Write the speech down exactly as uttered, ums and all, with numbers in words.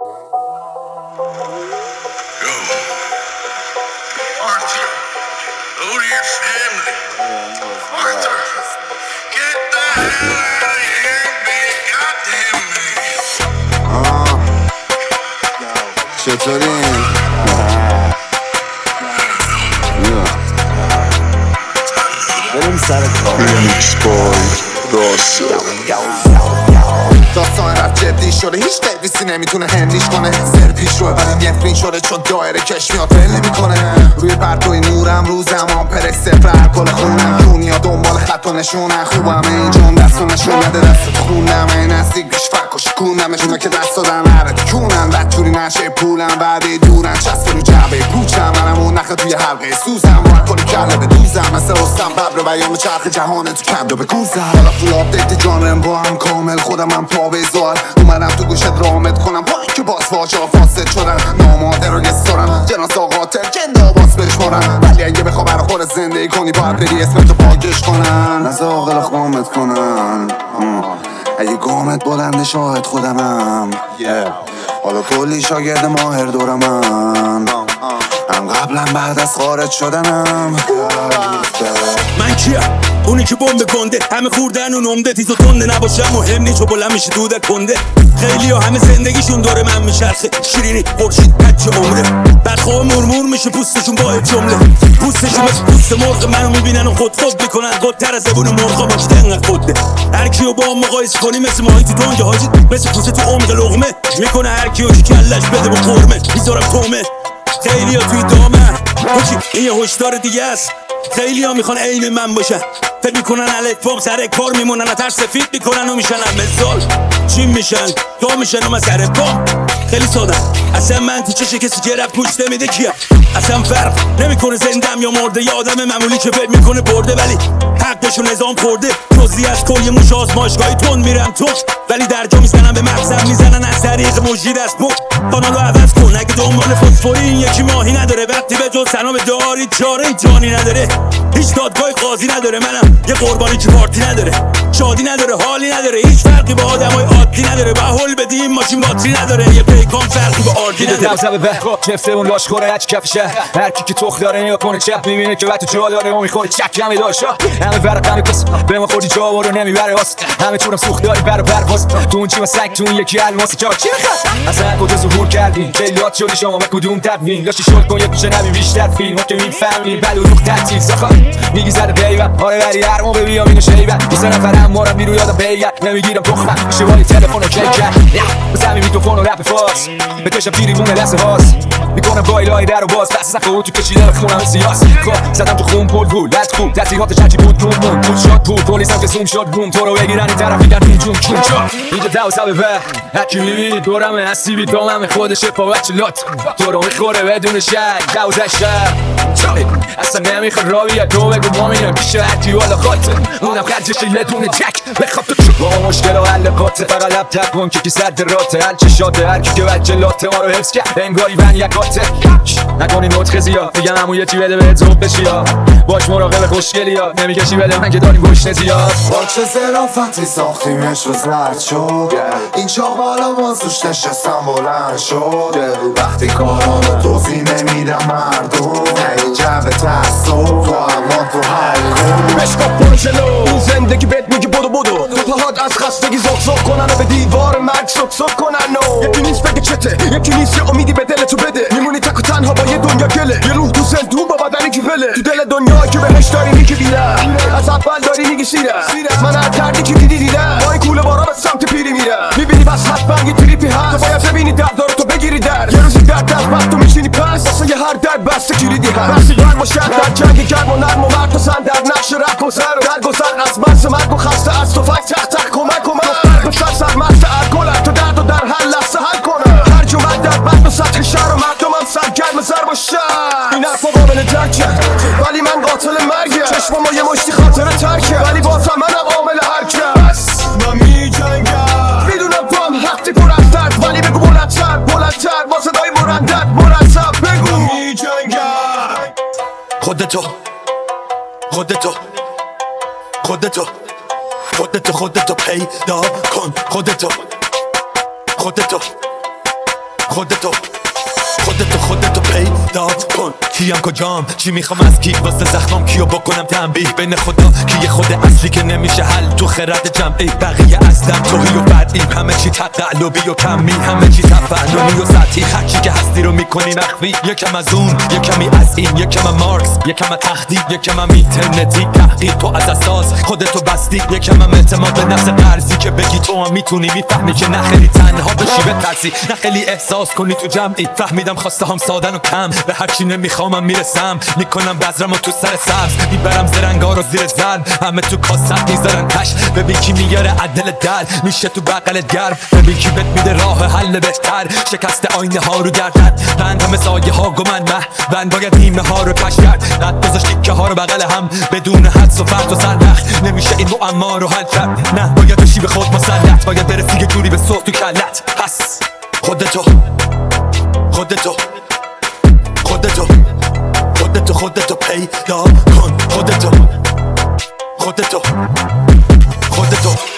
Arthur, go to your family. Arthur, get the hell out of here and be a goddamn man. چطورین؟ بریم سر کار. فینیکس بای راسه داستان رفت جدی شده، هیچ قیبیسی نمیتونه هندیش کنه. سر پیش روه ولی نفرین شده چون دایره کش میاد فیل نمیکنه. روی پرتوی نورم رو زمان پرک صفر الکل خونم. کونیا دنبال خط و نشونن، خوبم اینجام دست و نشون نده دست خونم. این نزدیک بیش فرق و شکونم نشونه که دست دادن حرک کونم. بدجوری نشه پولم بعدی دورن چسب رو جعبه پوچم. منم اون نخه توی حلقه سوزم باید کنی کله بدوزم. مثل رستم ببر و بیان چرخ جهانه تو کم دو بگوزم. حالا فول آپدیت جانرم با هم کامل خودم هم پا بزار. اومدم تو گوشت رامت کنم با اینکه باز واجه ها فاسد شدن. ناماده رو گستارم جناس قاتل جنده باز بشمارم. ولی اگه بخوا برا خود زندگی کنی باید بری اسمتو پاکش کنن. از آقل قامت کنن. اگه گامت بلند شاهد خودمم. حالا کلی شاگرد ماهر دورمم. هم قبلا بعد از خارج شدنم. من کیم؟ اونی که بمب گنده همه خوردن و نمده تیز و تنده نباشم مهم نی چو بلند میشه دودک کنده. خیلی ها همه زندگیشون داره من میچرخه. شیرینی خورشید بچه عمره بدخواه مرمور میشه پوستشون با جمله. پوستشون مثل پوست مرغ منو میبینن و خود خود میکنن. خودتر از زبون مرغا ماشته انقدر خوده. هر کیو با هم مقایسه کنی مثل ماهی تو دنج حاجی. مثل پوسه تو عمق لقمه میکنه هر کیو که کلش بده با قرمه. میذارم تومه خیلی ها توی دامه خوشی این یه هشدار دیگه است. خیلی ها میخوان عین من باشن. فکر میکنن الک پاپ سر کار میمونن و ترس سفید میکنن و میشن مثال چین میشن تا میشن و من سر پا. خیلی ساده اصلا من تو چشه کسی که رفت گوش نمیده کیه. اصلا فرق نمیکنه زندم یا مرده. یا آدم معمولی که فکر میکنه برده ولی حقشو نظام خورده. جزئی از کل موش آزمایشگاهی تون میرم تو ولی درجا میزنن به مغزم میزنن از طریق مجید از بود. کانالو عوض کن اگه دنبال فسفوری این یکی ماهی نداره. وقتی به جز سلام داری چاره جانی نداره. هیچ دادگاه قاضی نداره. منم یه قربانی که پارتی نداره. شادی نداره حالی نداره. هیچ فرقی با آدمای عادی نداره. با هول بدیم ماشین باتری نداره. یه پیکان فرقی با آردی نداره. دمزه به کفته اون لاش خوره هچ کفشه. هر کی که تخ داره نیا کنه چپ میبینه که وقت جا داره و میخوره چک همی داشا. همه ورقم کس به ما خودی جا برو نمیبره واس. همه تونم سوخت داری بر پرواز. تو اون چی و سگ تو اون یکی الماس چا چی میخواد اصلا کجا ظهور کردین خیلیات شدی شما به کدوم تدوین داشتی شل کن یه پیش نمی بیشتر فیلم ها که میفهمین بلو روح تعطیل ساخت میگی زده بیبت آره ولی هر موقع بیام اینو شیبت یه سه نفرم مارم بیرو یادم بیگت نمیگیرم تخمم میشه ولی تلفن رو کل کرد بزنی میکروفون و رپ فاس بکشم پیری بونه دست هاست میکنم بایلای در و باز بس سخه تو کشیده بخونم سیاس خب زدم تو خون پول پول لط خوب تحصیلات چکی بود روم بود پول شد پول پولیسم که زوم شد بوم تو رو بگیرن این طرف میگن این جون چون چون اینجا دوزه به هرکی میبینی دورم هستی بی دامم خودشه پا بچه لات تو رو میخوره بدون شک دوزه شب اصلا نمیخواد را بیاد تو بگو ما میرم پیش هرکی والا خاطر اونم خرجش یه دونه جک بخواب تو با مشکل و حل قاطع فقط لب تک کن که کی صد راته هر چه شاده هرکی که بچه لاته ما رو حفظ کرد انگاری بند یک قاطع نکنی نطخ زیاد میگم همون یه چی بده بهت زوب بشی ها باش مراقب خوشگلی ها نمیکشی بده من که داریم گوشت زیاد با چه ظرافتی ساختیمش رو زرد شد این چاق بالا مازوش نشستم بلند شد وقتی کارانو توضیح نمیدم مردم این جبه تحصیل تو اما تو حل کن بشکاف برو جلو این زندگی بهت میگه بدو بدو پاهات از خستگی زخ زخ کنن و به دیوار مرگ سک سک کنن و یکی نیست بگه چته یکی نیست یه امیدی به دلتو بده میمونی تک و تنها با یه دنیا گله یه روح تو زندون با بدنی که وله تو دل دنیا که بهش داری میگی بیره از اول داری میگی سیره من هر دردی که دیدی دیدم با این کوله بارا به سمت پیری میره میبینی بس حتما یه تریپی هست تو باید ببینی درد داره تو بگیری در یه روزی درد از بعد تو میشینی پس واسه یه هر درد بسته کلیدی هست بسی گرم و شد در جنگ گرم و نرم و مرد پسند در نقش رپ گذر و در گذر از مرز مرگ و خسته از تو فک تخت تخت کمک کمک بسر سر مرز ارگلت تو درد و در هر لحظه حل کنه هر جمعه در بند و سطح شهر و مردم هم سرگرم ضرب و شهر این حرفا قابل درکه ولی من قاتل مرگه چشمم و یه مشتی خاطر ترکه ولی بازم منم عامل حرکه بس من می جنگم میدونم تو هم حقی پر از درد ولی بگو بلندتر بلندتر با صدای مرندت مرتب بگو می جنگم خودتو خودتو خودتو خودتو خودتو پیدا کن خودتو خودتو خودتو خودتو خودتو پیدا کن کیم کجام چی میخوام از کی واسه زخمام کیو بکنم تنبیه بین خدا کیه خود اصلی که نمیشه حل تو خرد جمعی بقیه اصلا توهی و فرعی همه چی تقلبی و کمی همه چی تفننی و سطحی هرچی که هستی رو میکنی مخفی یکم از اون یکمی از این یکم از مارکس یکم از تهدید یکم از اینترنتی تحقیق تو از اساس خودتو بستی یکم از اعتماد به نفس قرضی که بگی تو هم میتونی میفهمی که نه خیلی تنها بشی بترسی نه خیلی احساس کنی تو جمعی فهمیدم خواسته هم سادن و کم به هرچی نمیخوامم میرسم میکنم بذرمو تو سر سبز میبرم زرنگا رو زیر زل همه تو کاست میذارن تش ببین کی میاره عدل در میشه تو بغلت گرم ببین کی بهت میده راه حل بهتر شکست آینه ها رو گردد بند همه سایه ها گمن مه بند باید نیمه ها رو پش کرد رد گذاشت تیکه ها رو بغل هم بدون حدس و فرد و سرنخ نمیشه این معما رو حل کرد نه باید بشی به خود مسلط باید برسی یه جوری به صوت تو کلت پس خودتو خودتو خودتو خودتو خودتو پیدا کن خودتو خودتو خودتو